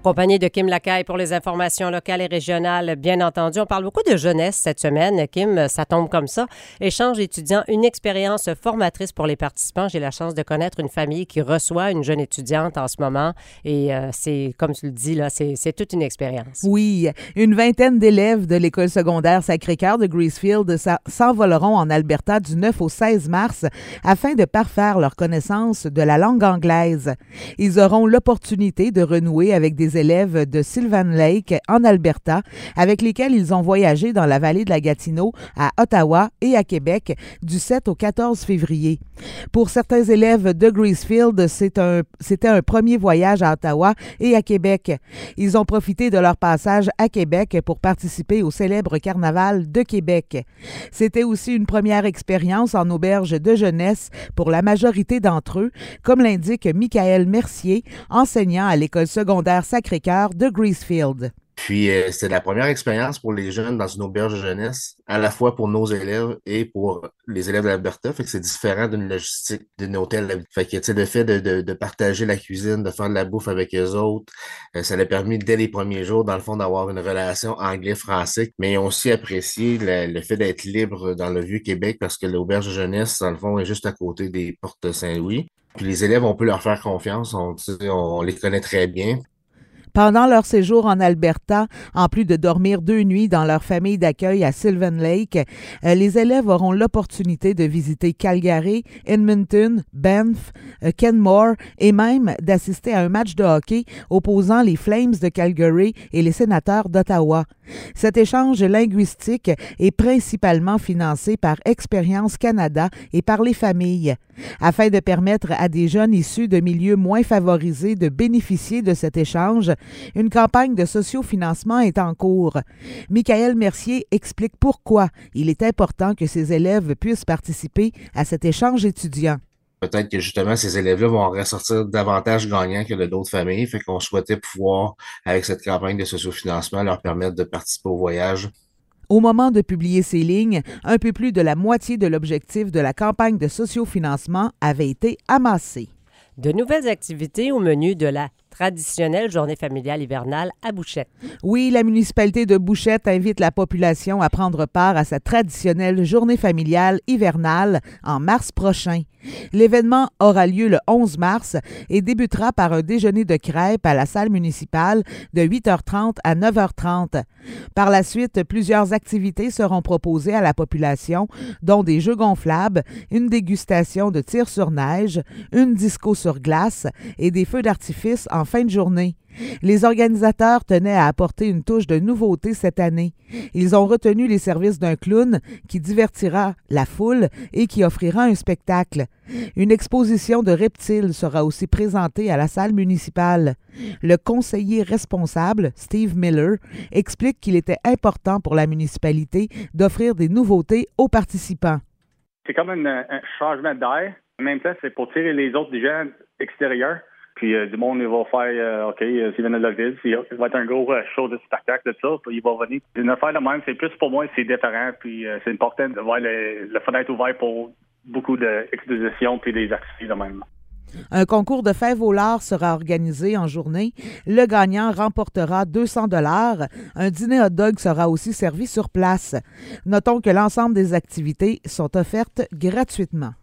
compagnie de Kim Lacaille pour les informations locales et régionales, bien entendu. On parle beaucoup de jeunesse cette semaine. Kim, ça tombe comme ça. Échange étudiant, une expérience formatrice pour les participants. J'ai la chance de connaître une famille qui reçoit une jeune étudiante en ce moment. Et c'est, comme tu le dis, là, c'est toute une expérience. Oui, une vingtaine d'élèves de l'école secondaire Sacré-Cœur de Gracefield s'envoleront en Alberta du 9 au 16 mars afin de parfaire leur connaissance de la langue anglaise. Ils auront l'opportunité de renouer avec des élèves de Sylvan Lake en Alberta avec lesquels ils ont voyagé dans la vallée de la Gatineau, à Ottawa et à Québec du 7 au 14 février. Pour certains élèves de Gracefield, c'était un premier voyage à Ottawa et à Québec. Ils ont profité de leur passage à Québec pour participer au célèbre carnaval de Québec. C'était aussi une première expérience en auberge de jeunesse pour la majorité d'entre eux, comme l'indique Michael Mercier, enseignant à l'école secondaire Sacré-Cœur de Gracefield. Puis, c'était la première expérience pour les jeunes dans une auberge de jeunesse, à la fois pour nos élèves et pour les élèves de l'Alberta. Fait que c'est différent d'une logistique d'un hôtel. Fait que, tu sais, le fait de partager la cuisine, de faire de la bouffe avec eux autres, ça leur a permis, dès les premiers jours, dans le fond, d'avoir une relation anglais-français. Mais ils ont aussi apprécié le fait d'être libre dans le Vieux-Québec parce que l'auberge de jeunesse, dans le fond, est juste à côté des portes de Saint-Louis. Puis les élèves, on peut leur faire confiance. On les connaît très bien. Pendant leur séjour en Alberta, en plus de dormir 2 nuits dans leur famille d'accueil à Sylvan Lake, les élèves auront l'opportunité de visiter Calgary, Edmonton, Banff, Kenmore et même d'assister à un match de hockey opposant les Flames de Calgary et les Sénateurs d'Ottawa. Cet échange linguistique est principalement financé par Expérience Canada et par les familles. Afin de permettre à des jeunes issus de milieux moins favorisés de bénéficier de cet échange, une campagne de sociofinancement est en cours. Michael Mercier explique pourquoi il est important que ces élèves puissent participer à cet échange étudiant. Peut-être que justement, ces élèves-là vont ressortir davantage gagnants que de d'autres familles. Fait qu'on souhaitait pouvoir, avec cette campagne de sociofinancement, leur permettre de participer au voyage. Au moment de publier ces lignes, un peu plus de la moitié de l'objectif de la campagne de sociofinancement avait été amassé. De nouvelles activités au menu de la traditionnelle journée familiale hivernale à Bouchette. Oui, la municipalité de Bouchette invite la population à prendre part à sa traditionnelle journée familiale hivernale en mars prochain. L'événement aura lieu le 11 mars et débutera par un déjeuner de crêpes à la salle municipale de 8h30 à 9h30. Par la suite, plusieurs activités seront proposées à la population, dont des jeux gonflables, une dégustation de tir sur neige, une disco sur glace et des feux d'artifice en fin de journée. Les organisateurs tenaient à apporter une touche de nouveauté cette année. Ils ont retenu les services d'un clown qui divertira la foule et qui offrira un spectacle. Une exposition de reptiles sera aussi présentée à la salle municipale. Le conseiller responsable, Steve Miller, explique qu'il était important pour la municipalité d'offrir des nouveautés aux participants. C'est comme un changement d'air. En même temps, c'est pour tirer les autres gens extérieurs. Puis du monde, il va faire, OK, s'il vient de la ville, il va être un gros show de spectacle de ça, puis il va venir. Une affaire de même, c'est plus pour moi, c'est différent, puis c'est important de voir le fenêtre ouvert pour beaucoup d'expositions puis des activités de même. Un concours de fèves au lard sera organisé en journée. Le gagnant remportera 200 $. Un dîner hot dog sera aussi servi sur place. Notons que l'ensemble des activités sont offertes gratuitement.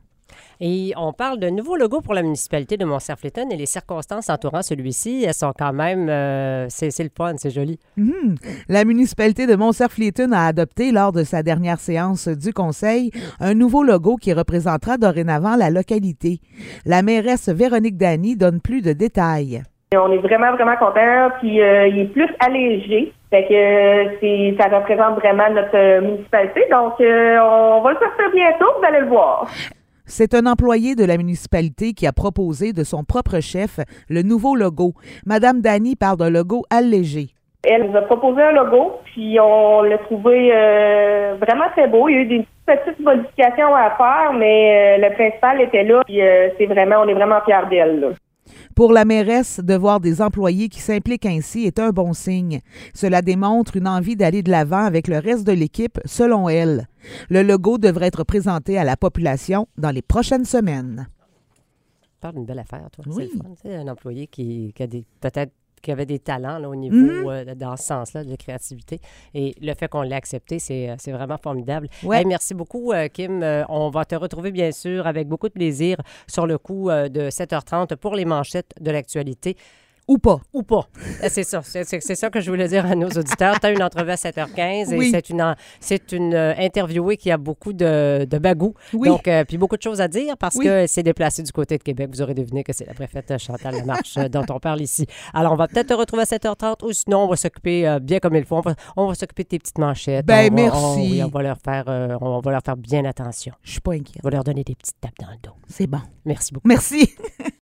Et on parle d'un nouveau logo pour la municipalité de Mont-Saint-Fléton et les circonstances entourant celui-ci, elles sont quand même... c'est le fun, c'est joli. La municipalité de Mont-Saint-Fléton a adopté lors de sa dernière séance du conseil un nouveau logo qui représentera dorénavant la localité. La mairesse Véronique Dany donne plus de détails. On est vraiment, vraiment contents, puis il est plus allégé. Fait que ça représente vraiment notre municipalité. Donc, on va le sortir bientôt, vous allez le voir. C'est un employé de la municipalité qui a proposé de son propre chef le nouveau logo. Madame Dany parle d'un logo allégé. Elle nous a proposé un logo, puis on l'a trouvé vraiment très beau. Il y a eu des petites modifications à faire, mais le principal était là, puis on est vraiment fiers d'elle, là. Pour la mairesse, de voir des employés qui s'impliquent ainsi est un bon signe. Cela démontre une envie d'aller de l'avant avec le reste de l'équipe, selon elle. Le logo devrait être présenté à la population dans les prochaines semaines. Tu parles d'une belle affaire, toi. Oui. C'est le fun. C'est un employé qui a peut-être qui avait des talents là, au niveau dans ce sens-là de créativité. Et le fait qu'on l'ait accepté, c'est vraiment formidable. Ouais. Hey, merci beaucoup, Kim. On va te retrouver, bien sûr, avec beaucoup de plaisir sur le coup de 7h30 pour les manchettes de l'actualité. Ou pas. Ou pas. C'est ça. C'est ça que je voulais dire à nos auditeurs. Tu as une entrevue à 7h15 Oui. et c'est une interviewée qui a beaucoup de bagou. Oui. Donc, puis beaucoup de choses à dire parce Oui. que c'est déplacé du côté de Québec. Vous aurez deviné que c'est la préfète Chantal Lamarche dont on parle ici. Alors, on va peut-être te retrouver à 7h30 ou sinon, on va s'occuper bien comme il faut. On va s'occuper de tes petites manchettes. Ben, On va- merci. oui, on va leur faire bien attention. Je suis pas inquiète. On va leur donner des petites tapes dans le dos. C'est bon. Merci beaucoup. Merci.